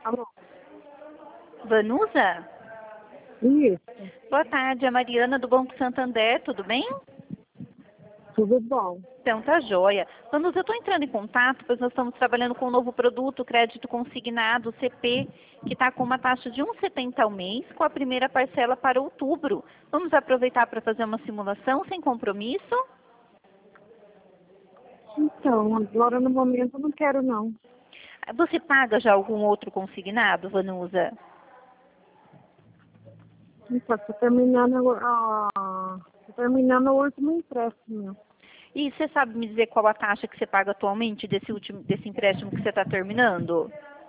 Alô? Vanusa? Isso, Boa tarde, a Mariana do Banco Santander, tudo bem? tudo bom. Então tá joia. Vanusa, eu estou entrando em contato, pois nós estamos trabalhando com um novo produto, crédito consignado, CP, que está com uma taxa de 1,70 ao mês, com a primeira parcela para outubro. Vamos aproveitar para fazer uma simulação sem compromisso? Então, agora no momento eu não quero não. Você paga já algum outro consignado, Vanusa? Então, tô terminando o último empréstimo. E você sabe me dizer qual a taxa que você paga atualmente desse empréstimo que você está terminando?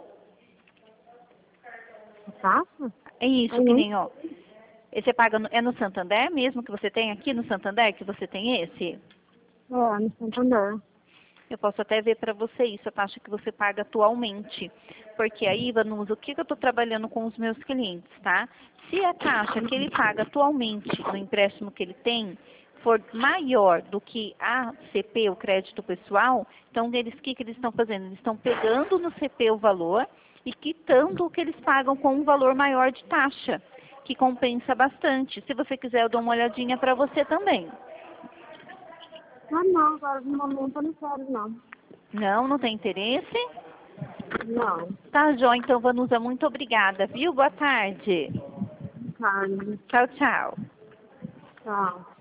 Tá? É isso, que Aí, nem, ó. Você paga é no Santander mesmo que você tem aqui no Santander que você tem esse? no Santander. Eu posso até ver para você isso, a taxa que você paga atualmente. Porque aí, Vanusa, o que eu estou trabalhando com os meus clientes, tá? Se a taxa que ele paga atualmente no empréstimo que ele tem for maior do que a CP, o crédito pessoal, então o que eles estão fazendo? Eles estão pegando no CP o valor e quitando o que eles pagam com um valor maior de taxa, que compensa bastante. Se você quiser, eu dou uma olhadinha para você também. Ah, não, agora no momento eu não quero não. Não, não tem interesse? Não, Tá, Jó. Então, Vanusa, muito obrigada, viu? Boa tarde. carne, Tchau, tchau. tá.